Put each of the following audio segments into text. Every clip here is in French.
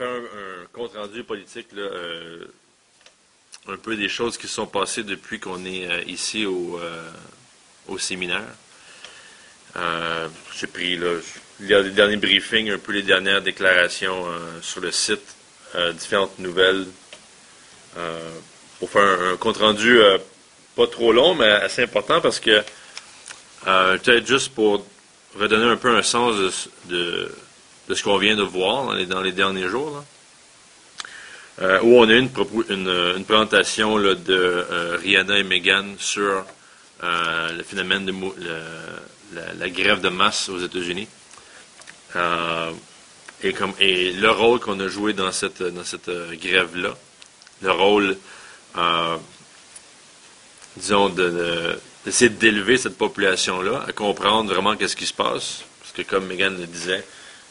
faire un compte-rendu politique, là, un peu des choses qui se sont passées depuis qu'on est ici au séminaire. J'ai pris là, les derniers briefings, un peu les dernières déclarations sur le site, différentes nouvelles, pour faire un compte-rendu pas trop long, mais assez important parce que peut-être juste pour redonner un peu un sens de ce qu'on vient de voir dans les derniers jours, là, où on a eu une présentation là, de Rihanna et Meghan sur le phénomène de la grève de masse aux États-Unis. Et le rôle qu'on a joué dans cette grève-là, le rôle, disons, d'essayer d'élever cette population-là, à comprendre vraiment qu'est-ce qui se passe. Parce que comme Meghan le disait,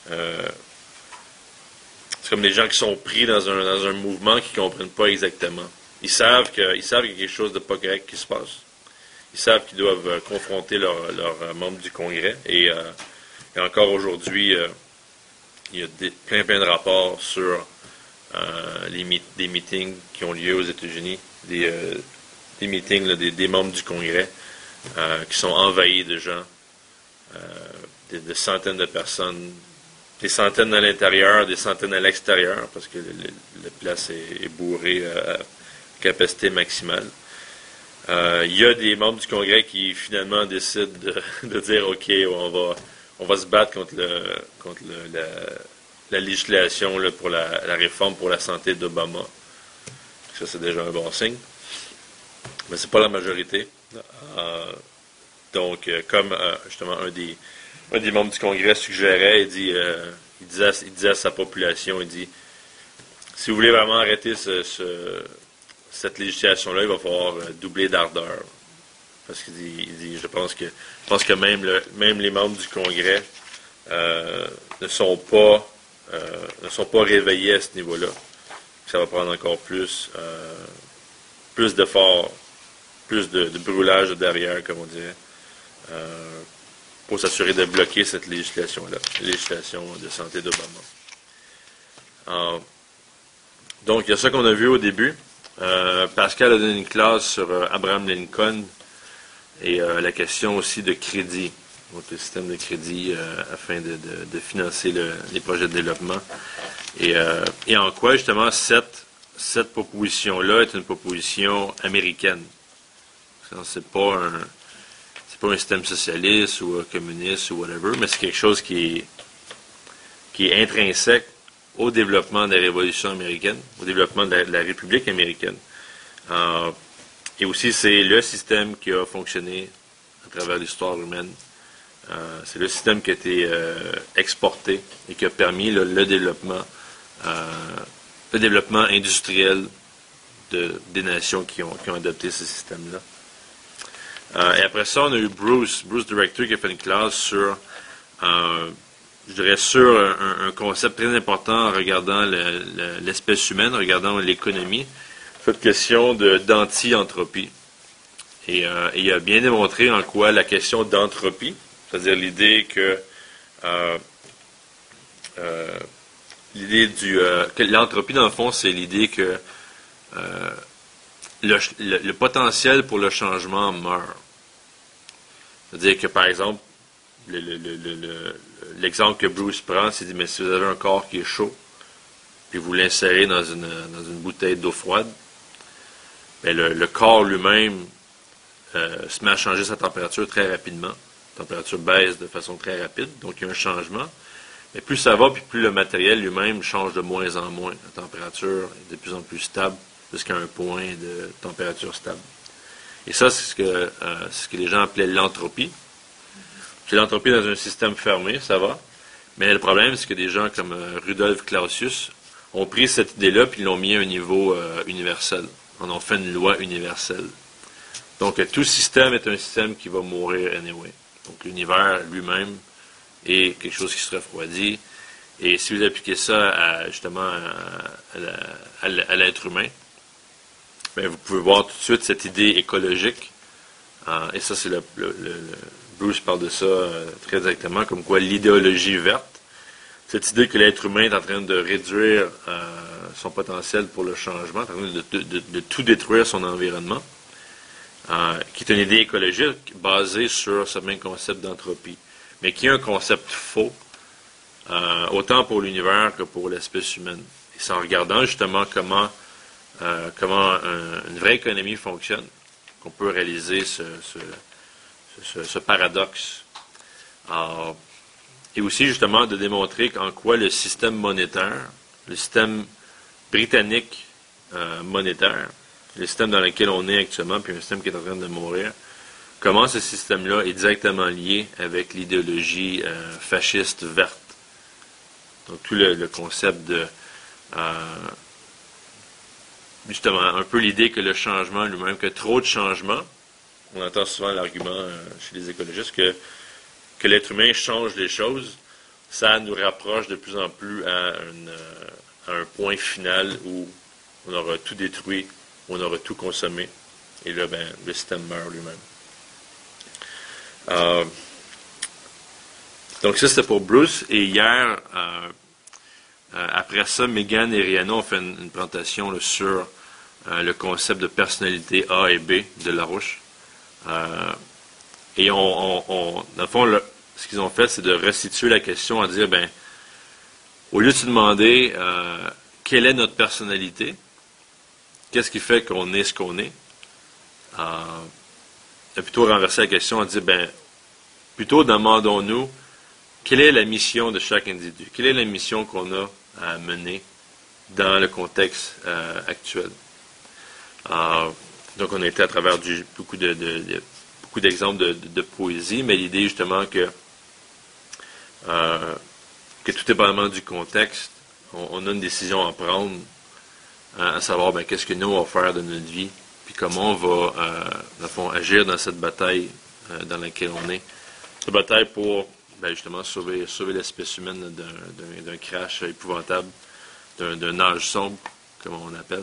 c'est comme des gens qui sont pris dans un mouvement qui ne comprennent pas exactement. Ils savent qu'il y a quelque chose de pas correct qui se passe. Ils savent qu'ils doivent confronter leurs membres du Congrès. Et encore aujourd'hui, il y a plein de rapports sur des meetings qui ont lieu aux États-Unis, des meetings là, des membres du Congrès qui sont envahis de gens, de centaines de personnes, des centaines à l'intérieur, des centaines à l'extérieur, parce que la place est bourrée à capacité maximale. Il y a des membres du Congrès qui finalement décident de dire OK, on va se battre contre la législation là, pour la réforme pour la santé d'Obama. Ça, c'est déjà un bon signe. Mais c'est pas la majorité. Donc, comme justement un des membres du Congrès suggérait, il disait à sa population, il dit, si vous voulez vraiment arrêter cette législation-là, il va falloir doubler d'ardeur. Parce qu'il dit, je pense que même les membres du Congrès ne sont pas réveillés à ce niveau-là. Ça va prendre encore plus d'efforts, plus de brûlage derrière, comme on dirait, pour s'assurer de bloquer cette législation-là, la législation de santé d'Obama. Donc, il y a ça qu'on a vu au début. Pascal a donné une classe sur Abraham Lincoln et la question aussi de crédit, donc le système de crédit afin de financer les projets de développement. Et en quoi, justement, cette proposition-là est une proposition américaine. C'est pas un système socialiste ou communiste ou whatever, mais c'est quelque chose qui est intrinsèque au développement de la Révolution américaine, au développement de la République américaine. Et aussi, c'est le système qui a fonctionné à travers l'histoire humaine. C'est le système qui a été exporté et qui a permis le développement industriel des nations qui ont adopté ce système-là. Et après ça, on a eu Bruce Director, qui a fait une classe sur, je dirais, sur un concept très important en regardant l'espèce humaine, en regardant l'économie, cette question d'anti-entropie. Et il a bien démontré en quoi la question d'entropie, c'est-à-dire l'idée que l'entropie, dans le fond, c'est l'idée que le potentiel pour le changement meurt. C'est-à-dire que, par exemple, l'exemple que Bruce prend, c'est dit, mais si vous avez un corps qui est chaud, puis vous l'insérez dans une bouteille d'eau froide, bien, le corps lui-même se met à changer sa température très rapidement. La température baisse de façon très rapide, donc il y a un changement. Mais plus ça va, puis plus le matériel lui-même change de moins en moins. La température est de plus en plus stable, jusqu'à un point de température stable. Et ça, c'est ce que les gens appelaient l'entropie. C'est l'entropie dans un système fermé, ça va. Mais le problème, c'est que des gens comme Rudolf Clausius ont pris cette idée-là puis l'ont mis à un niveau universel. On en fait une loi universelle. Donc, tout système est un système qui va mourir anyway. Donc, l'univers lui-même est quelque chose qui se refroidit. Et si vous appliquez ça justement à l'être humain, bien, vous pouvez voir tout de suite cette idée écologique. Et ça, c'est Bruce parle de ça très exactement, comme quoi l'idéologie verte, cette idée que l'être humain est en train de réduire son potentiel pour le changement, en train de tout détruire son environnement, qui est une idée écologique basée sur ce même concept d'entropie, mais qui est un concept faux, autant pour l'univers que pour l'espèce humaine. Et c'est en regardant justement comment une vraie économie fonctionne qu'on peut réaliser ce paradoxe. Et aussi justement de démontrer en quoi le système monétaire, le système britannique monétaire, le système dans lequel on est actuellement, puis un système qui est en train de mourir, comment ce système-là est directement lié avec l'idéologie fasciste verte. Donc tout le concept de justement un peu l'idée que le changement lui-même, que trop de changements, on entend souvent l'argument chez les écologistes que l'être humain change les choses, ça nous rapproche de plus en plus à un point final où on aura tout détruit, où on aura tout consommé, et là, le système meurt lui-même. Donc ça, c'était pour Bruce, et hier, après ça, Megan et Rihanna ont fait une présentation là, sur le concept de personnalité A et B de Larouche. Et dans le fond, ce qu'ils ont fait, c'est de restituer la question, à dire, au lieu de se demander quelle est notre personnalité, qu'est-ce qui fait qu'on est ce qu'on est, de plutôt renverser la question, à dire, plutôt demandons-nous quelle est la mission de chaque individu, quelle est la mission qu'on a à mener dans le contexte actuel. Donc, on a été à travers beaucoup d'exemples de poésie, mais l'idée justement que tout dépendamment du contexte, on a une décision à prendre, à savoir qu'est-ce que nous on va faire de notre vie, puis comment on va, dans le fond, agir dans cette bataille dans laquelle on est. Cette bataille pour justement sauver l'espèce humaine d'un crash épouvantable, d'un âge sombre, comme on appelle.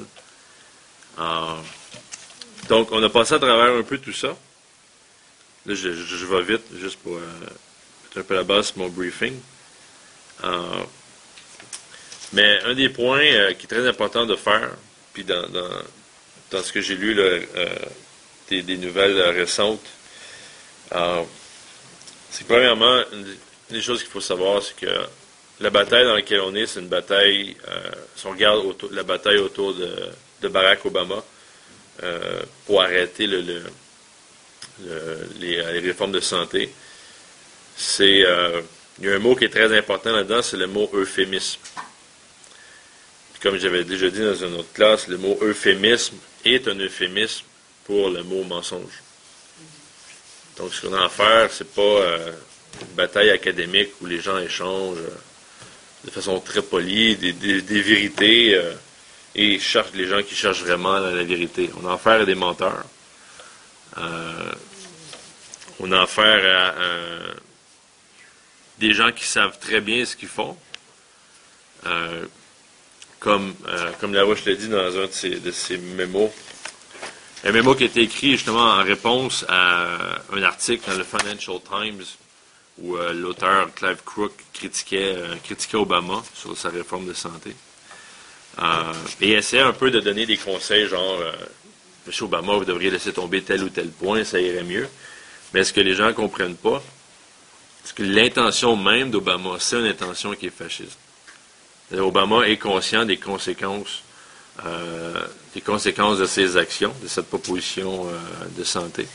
Donc, on a passé à travers un peu tout ça. Là, je vais vite, juste pour mettre un peu la base sur mon briefing. Mais un des points qui est très important de faire, puis dans ce que j'ai lu là, des nouvelles récentes, c'est que premièrement, une des choses qu'il faut savoir, c'est que la bataille dans laquelle on est, c'est une bataille, si on regarde la bataille autour de Barack Obama, pour arrêter les réformes de santé, il y a un mot qui est très important là-dedans, c'est le mot euphémisme. Puis comme j'avais déjà dit dans une autre classe, le mot euphémisme est un euphémisme pour le mot mensonge. Donc ce qu'on a à faire, c'est pas une bataille académique où les gens échangent de façon très polie des vérités et cherchent les gens qui cherchent vraiment la vérité. On a affaire à des menteurs. On a affaire à des gens qui savent très bien ce qu'ils font. Comme Larouche l'a dit dans un de ses mémos. Un mémo qui a été écrit justement en réponse à un article dans le Financial Times où l'auteur Clive Crook critiquait Obama sur sa réforme de santé. Et essayait un peu de donner des conseils genre M. Obama, vous devriez laisser tomber tel ou tel point, ça irait mieux. Mais ce que les gens ne comprennent pas, c'est que l'intention même d'Obama, c'est une intention qui est fasciste. Obama est conscient des conséquences de ses actions, de cette proposition de santé.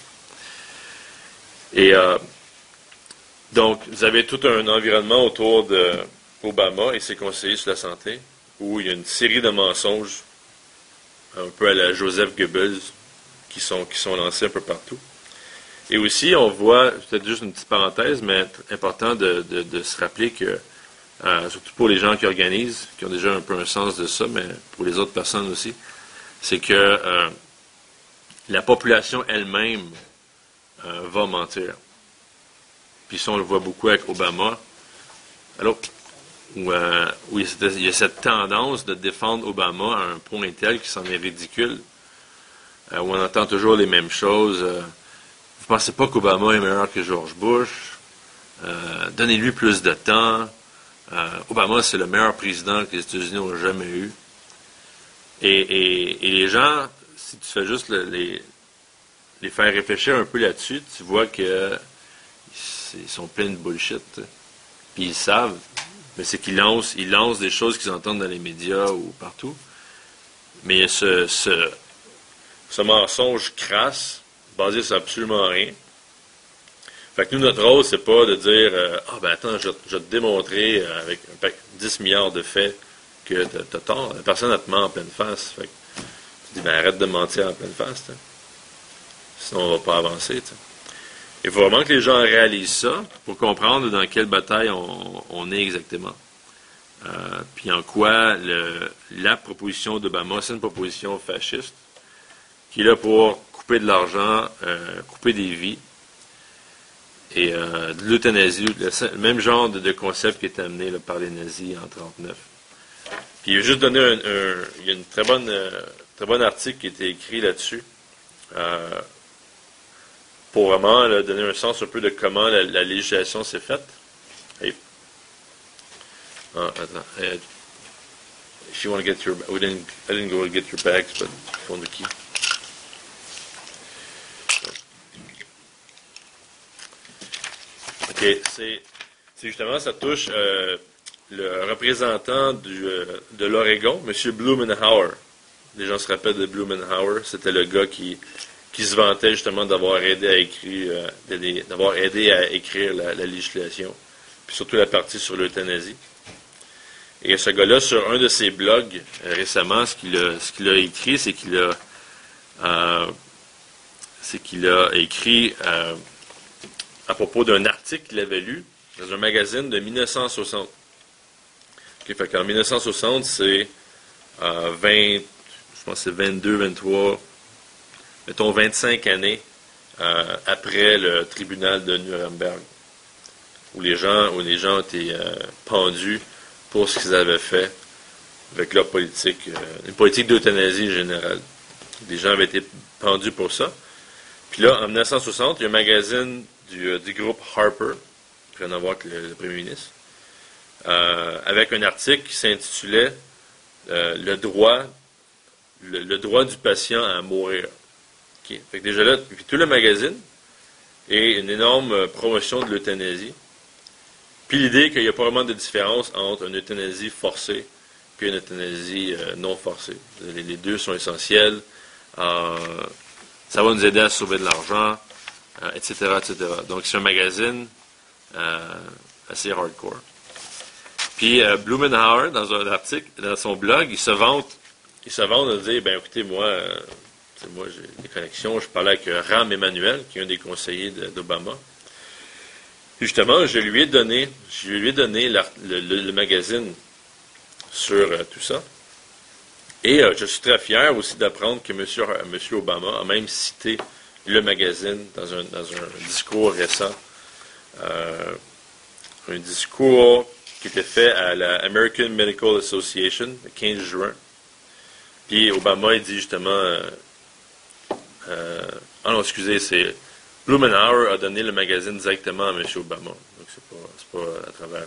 Et donc, vous avez tout un environnement autour d'Obama et ses conseillers sur la santé, où il y a une série de mensonges, un peu à la Joseph Goebbels, qui sont lancés un peu partout. Et aussi, on voit, peut-être juste une petite parenthèse, mais important de se rappeler que, surtout pour les gens qui organisent, qui ont déjà un peu un sens de ça, mais pour les autres personnes aussi, c'est que la population elle-même va mentir. Puis ça, on le voit beaucoup avec Obama. Alors, où il y a cette tendance de défendre Obama à un point tel qu'il s'en est ridicule, où on entend toujours les mêmes choses. Vous pensez pas qu'Obama est meilleur que George Bush? Donnez-lui plus de temps. Obama, c'est le meilleur président que les États-Unis ont jamais eu. Et les gens, si tu fais juste les faire réfléchir un peu là-dessus, tu vois que ils sont pleins de bullshit. Puis ils savent, mais c'est ils lancent des choses qu'ils entendent dans les médias ou partout. Mais il y a ce mensonge crasse, basé sur absolument rien. Fait que nous, notre rôle, c'est pas de dire ah ben attends, je vais te démontrer avec 10 milliards de faits que t'as tort. La personne, elle te ment en pleine face. Fait que tu dis ben arrête de mentir en pleine face, t'sais. Sinon on va pas avancer. T'sais. Il faut vraiment que les gens réalisent ça pour comprendre dans quelle bataille on est exactement. Puis en quoi la proposition d'Obama, c'est une proposition fasciste qui est là pour couper de l'argent, couper des vies. Et de l'euthanasie, le même genre de concept qui est amené là, par les nazis en 1939. Puis il a juste donné il y a une très bon article qui a été écrit là-dessus pour vraiment là, donner un sens un peu de comment la législation s'est faite. Hey. Attends. If you want to get your, I didn't go to get your bags, but I found the key. OK, c'est justement, ça touche le représentant de l'Oregon, M. Blumenauer. Les gens se rappellent de Blumenauer, c'était le gars qui se vantait justement d'avoir aidé à écrire, la législation, puis surtout la partie sur l'euthanasie. Et ce gars-là, sur un de ses blogs récemment, ce qu'il a écrit, c'est qu'il a écrit à propos d'un article qu'il avait lu dans un magazine de 1960. Okay, fait qu'en 1960, c'est 20, je pense que c'est 22, 23, mettons 25 années après le tribunal de Nuremberg, où les gens ont été pendus pour ce qu'ils avaient fait avec leur politique, une politique d'euthanasie générale. Les gens avaient été pendus pour ça. Puis là, en 1960, il y a un magazine du groupe Harper, qui n'a rien à voir avec le premier ministre, avec un article qui s'intitulait le droit du patient à mourir. Okay. Fait que déjà là, puis tout le magazine est une énorme promotion de l'euthanasie. Puis l'idée qu'il n'y a pas vraiment de différence entre une euthanasie forcée et une euthanasie non forcée. Les deux sont essentiels. Ça va nous aider à sauver de l'argent, etc., etc. Donc c'est un magazine assez hardcore. Puis Blumenauer, dans un article, dans son blog, il se vante de dire, ben écoutez, moi j'ai des connexions, je parlais avec Rahm Emanuel, qui est un des conseillers d'Obama. Justement, je lui ai donné le magazine sur tout ça. Et je suis très fier aussi d'apprendre que M. Obama a même cité le magazine dans un discours récent. Un discours qui était fait à la American Medical Association le 15 juin. Puis Obama, il dit justement... c'est... Blumenauer a donné le magazine directement à M. Obama. Donc, c'est pas à travers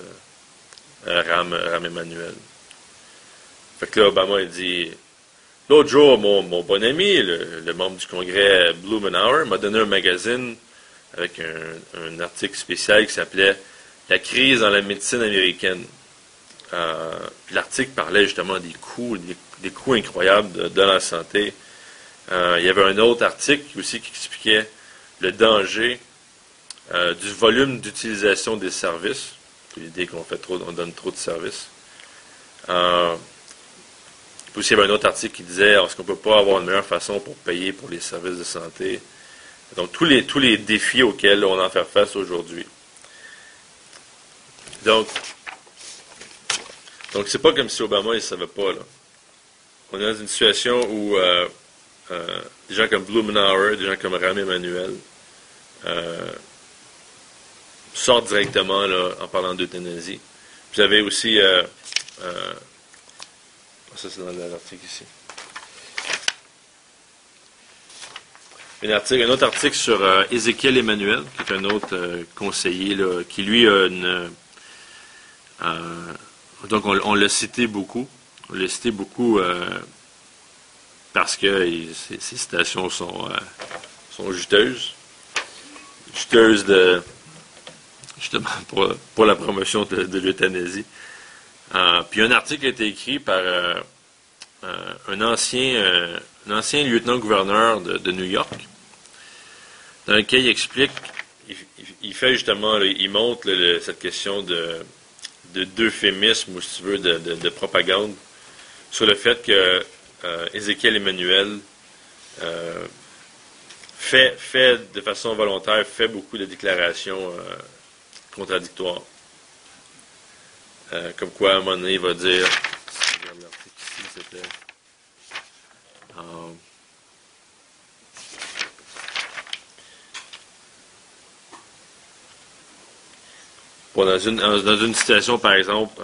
Rahm Emanuel. Fait que là, Obama, il dit... L'autre jour, mon bon ami, le membre du Congrès Blumenauer, m'a donné un magazine avec un article spécial qui s'appelait « La crise dans la médecine américaine ». L'article parlait justement des coûts incroyables de la santé. Il y avait un autre article aussi qui expliquait le danger du volume d'utilisation des services. L'idée qu'on donne trop de services. Puis aussi, il y avait un autre article qui disait est-ce qu'on ne peut pas avoir une meilleure façon pour payer pour les services de santé. Donc, tous les défis auxquels on en fait face aujourd'hui. Donc c'est pas comme si Obama il ne savait pas. Là. On est dans une situation où des gens comme Blumenauer, des gens comme Rahm Emanuel sortent directement là, en parlant d'euthanasie. Vous avez aussi... ça, c'est dans l'article ici. Un autre article sur Ézéchiel Emmanuel, qui est un autre conseiller, là, qui lui a Donc on l'a cité beaucoup. On l'a cité beaucoup parce que ces citations sont juteuses. Juteuses justement pour la promotion de l'euthanasie. Puis un article a été écrit par un ancien lieutenant-gouverneur de New York, dans lequel il explique, il fait justement, il montre cette question d'euphémisme, ou si tu veux, de propagande, sur le fait que Ézéchiel Emmanuel fait de façon volontaire, fait beaucoup de déclarations contradictoires. Comme quoi, à un moment donné, il va dire, si je regarde l'article ici, c'était... Bon, dans une situation, par exemple,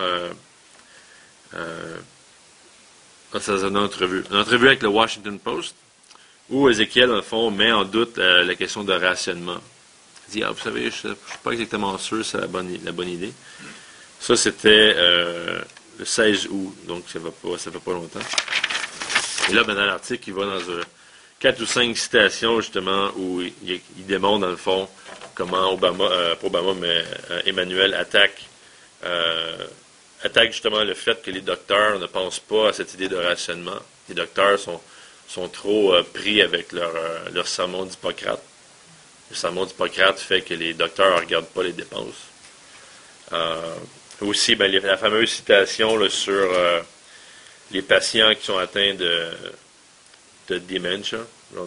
ça c'est une entrevue avec le Washington Post, où Ézéchiel, dans le fond, met en doute la question de rationnement. Il dit, vous savez, je ne suis pas exactement sûr c'est la bonne idée. Ça, c'était le 16 août, donc ça fait pas longtemps. Et là, ben, dans l'article, il va dans 4 ou 5 citations, justement, où il démontre, dans le fond, comment Emmanuel attaque justement le fait que les docteurs ne pensent pas à cette idée de rationnement. Les docteurs sont trop pris avec leur sermon d'Hippocrate. Le sermon d'Hippocrate fait que les docteurs ne regardent pas les dépenses. Aussi, ben, la fameuse citation là, sur les patients qui sont atteints de dementia, genre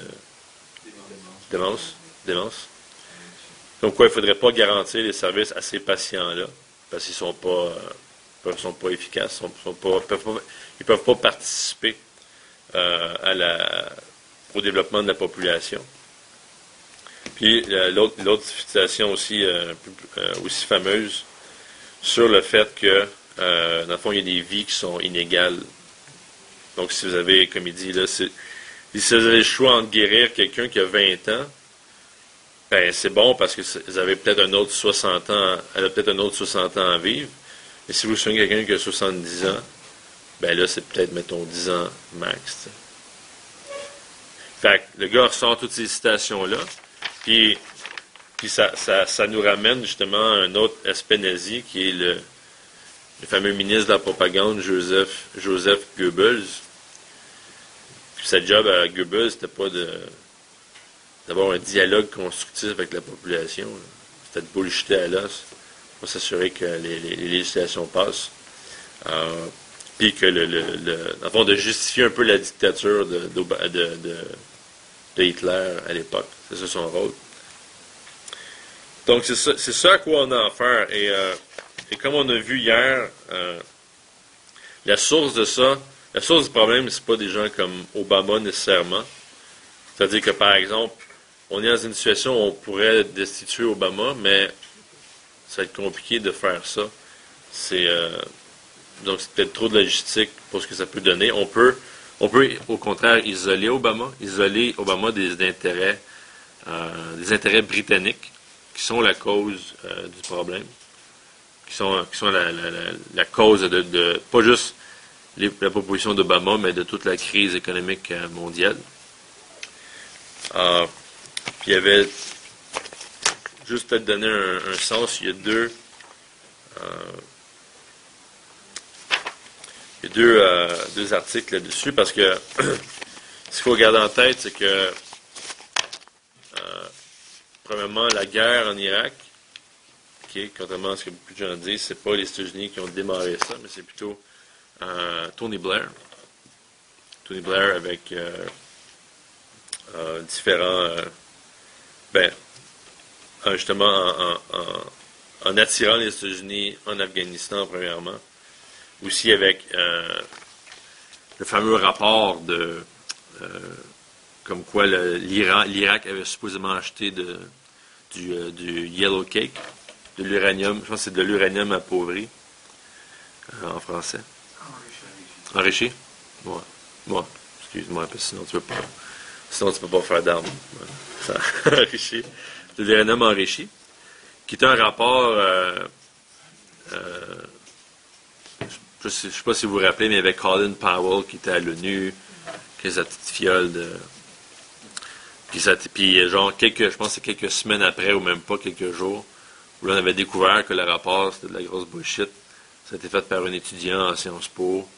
démence. Donc quoi, il ne faudrait pas garantir les services à ces patients-là, parce qu'ils sont pas efficaces, ils ne peuvent pas participer au développement de la population. Puis l'autre citation aussi, aussi fameuse, sur le fait que, dans le fond, il y a des vies qui sont inégales. Donc, si vous avez, comme il dit, là, si vous avez le choix entre guérir quelqu'un qui a 20 ans, ben, c'est bon parce que vous avez peut-être un autre 60 ans, elle a peut-être un autre 60 ans à vivre. Mais si vous soignez quelqu'un qui a 70 ans, ben là, c'est peut-être, mettons, 10 ans max. T'sais. Fait que le gars ressort toutes ces citations-là, puis ça nous ramène justement à un autre aspect nazi qui est le fameux ministre de la propagande, Joseph Goebbels. Puis sa job à Goebbels, c'était pas d'avoir un dialogue constructif avec la population. Là. C'était de bullshiter à l'os pour s'assurer que les législations passent. Puis que dans le fond, de justifier un peu la dictature de Hitler à l'époque. C'est ça son rôle. Donc, c'est ça à quoi on a affaire. Et comme on a vu hier, la source du problème, c'est pas des gens comme Obama nécessairement. C'est-à-dire que, par exemple, on est dans une situation où on pourrait destituer Obama, mais ça va être compliqué de faire ça. Donc, c'est peut-être trop de logistique pour ce que ça peut donner. On peut au contraire, isoler Obama des intérêts britanniques, qui sont la cause du problème, qui sont la cause de pas juste la proposition d'Obama, mais de toute la crise économique mondiale. Puis il y avait, juste peut-être donner un sens, il y a deux articles là-dessus, parce que ce qu'il faut garder en tête, c'est que premièrement, la guerre en Irak, contrairement à ce que beaucoup de gens disent, c'est pas les États-Unis qui ont démarré ça, mais c'est plutôt Tony Blair. Tony Blair avec différents... justement en attirant les États-Unis en Afghanistan, premièrement. Aussi avec le fameux rapport comme quoi l'Irak avait supposément acheté du yellow cake, de l'uranium, je pense que c'est de l'uranium appauvri, en français. Enrichi? Ouais. Excuse-moi, parce que sinon tu peux pas faire d'armes. Ouais. Enrichi. De l'uranium enrichi, qui est un rapport je ne sais pas si vous vous rappelez, mais il y avait Colin Powell qui était à l'ONU, qui a sa petite fiole de... Puis genre, je pense que c'est quelques semaines après, ou même pas quelques jours, où là, on avait découvert que le rapport, c'était de la grosse bullshit. Ça a été fait par un étudiant en Sciences Po.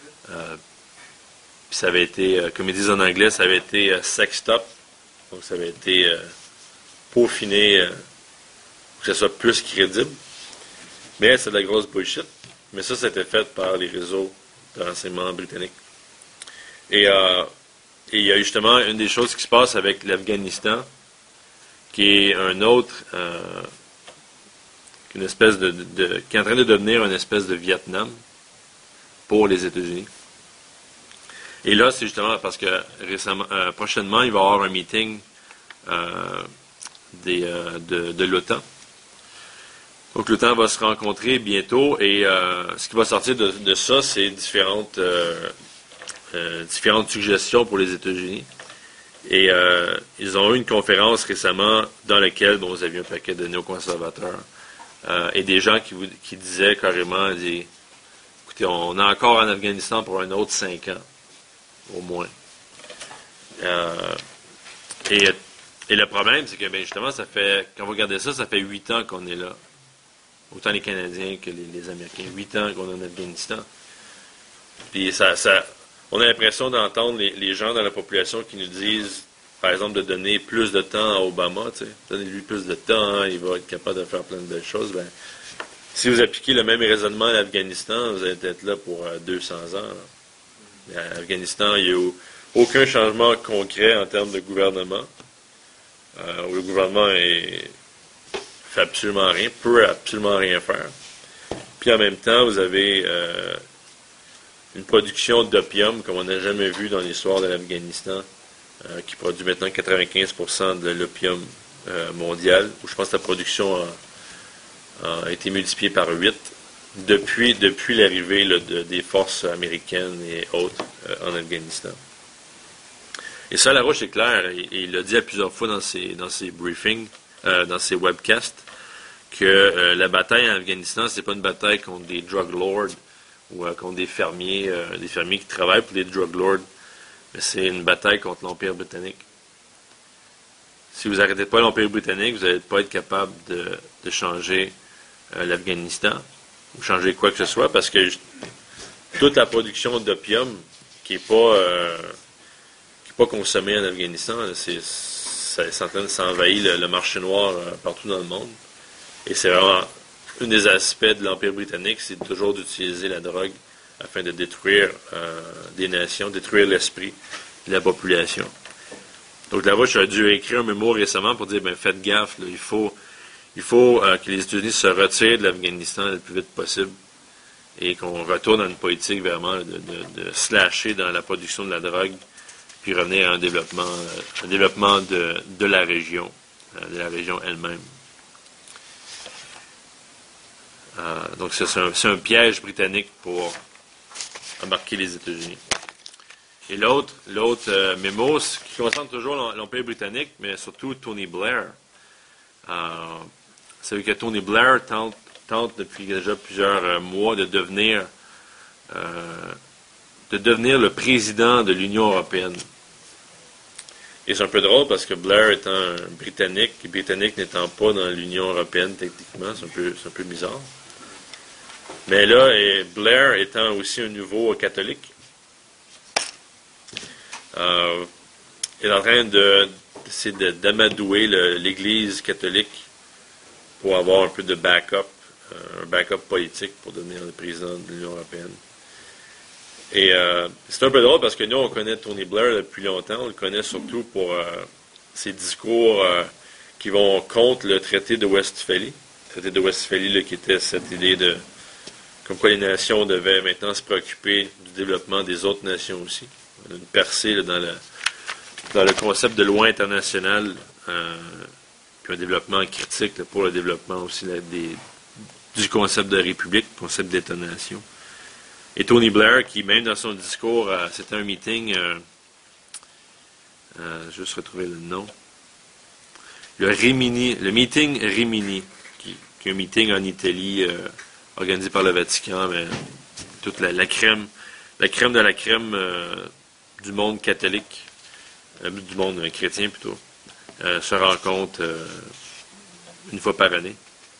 Puis ça avait été, comme ils disent en anglais, ça avait été sexed up. Donc ça avait été peaufiné pour que ça soit plus crédible. Mais c'est de la grosse bullshit. Mais ça, c'était fait par les réseaux de renseignement britanniques. Et il y a justement une des choses qui se passe avec l'Afghanistan, qui est un autre, une espèce qui est en train de devenir une espèce de Vietnam pour les États-Unis. Et là, c'est justement parce que prochainement, il va y avoir un meeting de l'OTAN. Donc, l'OTAN va se rencontrer bientôt et ce qui va sortir de ça, c'est différentes suggestions pour les États-Unis. Et ils ont eu une conférence récemment dans laquelle vous aviez un paquet de néoconservateurs et des gens qui disaient carrément, écoutez, on est encore en Afghanistan pour un autre 5 ans, au moins. Et le problème, c'est que justement, quand vous regardez ça, ça fait 8 ans qu'on est là. Autant les Canadiens que les Américains. 8 ans qu'on est en Afghanistan. Puis on a l'impression d'entendre les gens dans la population qui nous disent, par exemple, de donner plus de temps à Obama. Donnez-lui plus de temps, hein, il va être capable de faire plein de belles choses. Ben, si vous appliquez le même raisonnement à l'Afghanistan, vous allez être là pour 200 ans. Mais en Afghanistan, il n'y a eu aucun changement concret en termes de gouvernement. Le gouvernement fait absolument rien, peut absolument rien faire. Puis en même temps, vous avez une production d'opium comme on n'a jamais vu dans l'histoire de l'Afghanistan, qui produit maintenant 95% de l'opium mondial, où je pense que la production a été multipliée par 8 depuis l'arrivée des forces américaines et autres en Afghanistan. Et ça, Larouche est clair, et il l'a dit à plusieurs fois dans ses briefings, dans ses webcasts, que la bataille en Afghanistan, c'est pas une bataille contre des drug lords ou contre des fermiers qui travaillent pour les drug lords, mais c'est une bataille contre l'Empire britannique. Si vous n'arrêtez pas l'Empire britannique, vous n'allez pas être capable de changer l'Afghanistan ou changer quoi que ce soit, parce que toute la production d'opium qui n'est pas consommée en Afghanistan, ça envahit le marché noir partout dans le monde. Et c'est vraiment un des aspects de l'Empire britannique, c'est toujours d'utiliser la drogue afin de détruire des nations, détruire l'esprit de la population. Donc là-bas, j'ai dû écrire un mémo récemment pour dire, faites gaffe, là, il faut que les États-Unis se retirent de l'Afghanistan le plus vite possible et qu'on retourne à une politique vraiment de slasher dans la production de la drogue, puis revenir à un développement de la région elle-même. Donc c'est un piège britannique pour embarquer les États-Unis. Et l'autre mémo, qui concerne toujours l'Empire britannique, mais surtout Tony Blair. C'est que Tony Blair tente depuis déjà plusieurs mois de devenir le président de l'Union européenne. Et c'est un peu drôle parce que Blair étant un Britannique, et Britannique n'étant pas dans l'Union européenne techniquement, c'est un peu bizarre. Mais là, Blair étant aussi un nouveau catholique, est en train d'essayer d'amadouer l'Église catholique pour avoir un peu de backup, un backup politique pour devenir le président de l'Union européenne. Et c'est un peu drôle parce que nous, on connaît Tony Blair depuis longtemps. On le connaît surtout pour ses discours qui vont contre le traité de Westphalie. Le traité de Westphalie, là, qui était cette idée comme quoi les nations devaient maintenant se préoccuper du développement des autres nations aussi. Une percée là, dans le concept de loi internationale, puis un développement critique là, pour le développement aussi du concept de république, concept d'État-nation. Et Tony Blair, qui même dans son discours, c'était un meeting, je vais juste retrouver le nom, le meeting Rimini, qui est un meeting en Italie organisé par le Vatican, mais toute la crème de la crème du monde catholique, du monde chrétien plutôt, se rencontre une fois par année.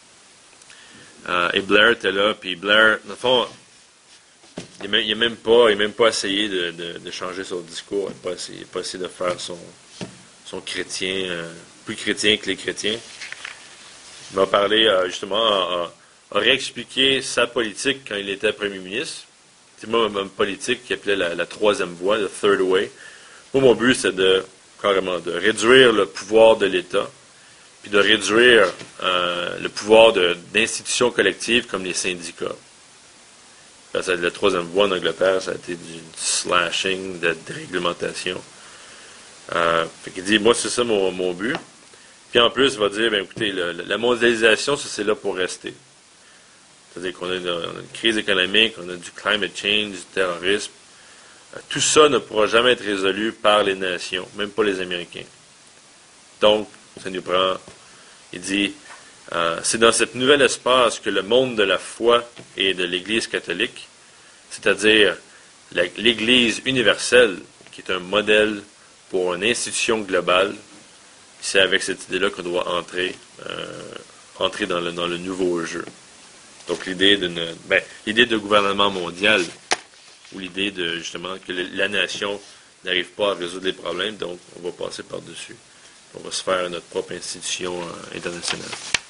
Et Blair était là, puis Blair, dans le fond, il n'a même pas essayé de changer son discours, il n'a pas essayé de faire son chrétien, plus chrétien que les chrétiens. Il m'a parlé, justement, a réexpliqué sa politique quand il était premier ministre. C'est moi, ma politique qu'il appelait la troisième voie, le third way. Moi, mon but, c'est carrément de réduire le pouvoir de l'État, puis de réduire le pouvoir d'institutions collectives comme les syndicats. La troisième voie en Angleterre, ça a été du slashing, de réglementation. Fait qu'il dit, moi, c'est ça mon but. Puis en plus, il va dire, écoutez, la mondialisation, ça, c'est là pour rester. C'est-à-dire qu'on a une crise économique, on a du climate change, du terrorisme. Tout ça ne pourra jamais être résolu par les nations, même pas les Américains. Donc, ça nous prend, il dit, c'est dans cet nouvel espace que le monde de la foi et de l'Église catholique, c'est-à-dire l'Église universelle, qui est un modèle pour une institution globale, c'est avec cette idée-là qu'on doit entrer dans le nouveau jeu. Donc l'idée de gouvernement mondial, ou l'idée de justement que la nation n'arrive pas à résoudre les problèmes, donc on va passer par-dessus. On va se faire notre propre institution internationale.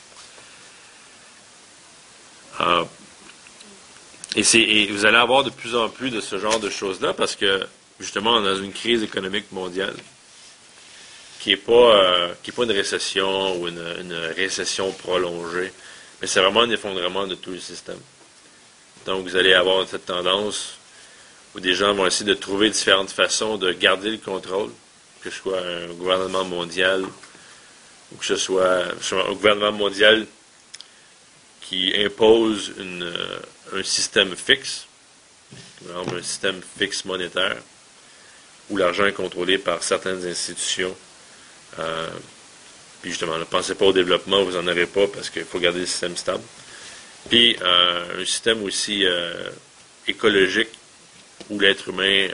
Et vous allez avoir de plus en plus de ce genre de choses-là parce que justement on est dans une crise économique mondiale qui n'est pas une récession ou une récession prolongée, mais c'est vraiment un effondrement de tout le système. Donc vous allez avoir cette tendance où des gens vont essayer de trouver différentes façons de garder le contrôle, que ce soit un gouvernement mondial ou que ce soit un gouvernement mondial qui impose un système fixe, par exemple un système fixe monétaire, où l'argent est contrôlé par certaines institutions. Puis justement, ne pensez pas au développement, vous n'en aurez pas parce qu'il faut garder le système stable. Puis un système aussi écologique où l'être humain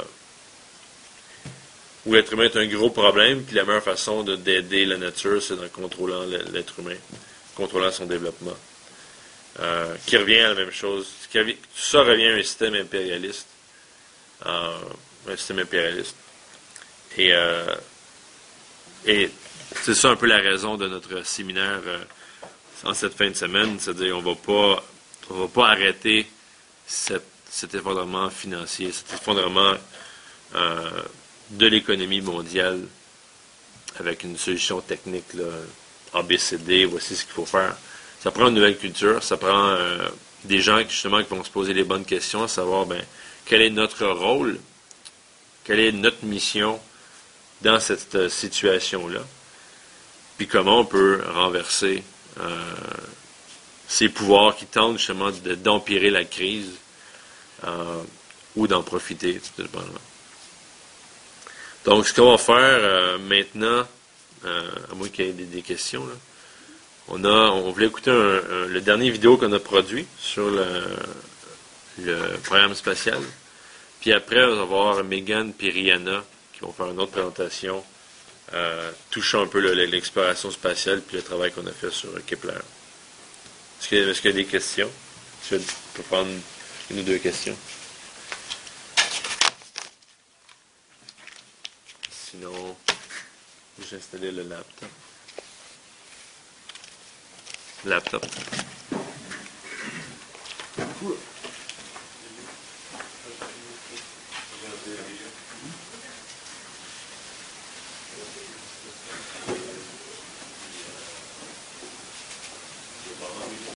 est un gros problème, puis la meilleure façon d'aider la nature, c'est en contrôlant l'être humain, contrôlant son développement. Qui revient à la même chose. Tout ça revient à un système impérialiste. Et c'est ça un peu la raison de notre séminaire en cette fin de semaine, c'est-à-dire on va pas arrêter cet effondrement financier, cet effondrement de l'économie mondiale avec une solution technique là, ABCD, voici ce qu'il faut faire. Ça prend une nouvelle culture, ça prend des gens justement qui vont se poser les bonnes questions, à savoir quel est notre rôle, quelle est notre mission dans cette situation-là, puis comment on peut renverser ces pouvoirs qui tentent justement d'empirer la crise ou d'en profiter, tout dépendamment. Donc, ce qu'on va faire maintenant, à moins qu'il y ait des questions, là, on voulait écouter le dernier vidéo qu'on a produit sur le programme spatial. Puis après, on va voir Megan et Rihanna qui vont faire une autre présentation touchant un peu l'exploration spatiale puis le travail qu'on a fait sur Kepler. Est-ce qu'il y a des questions? Je peux prendre une ou deux questions. Sinon, j'ai installé le laptop.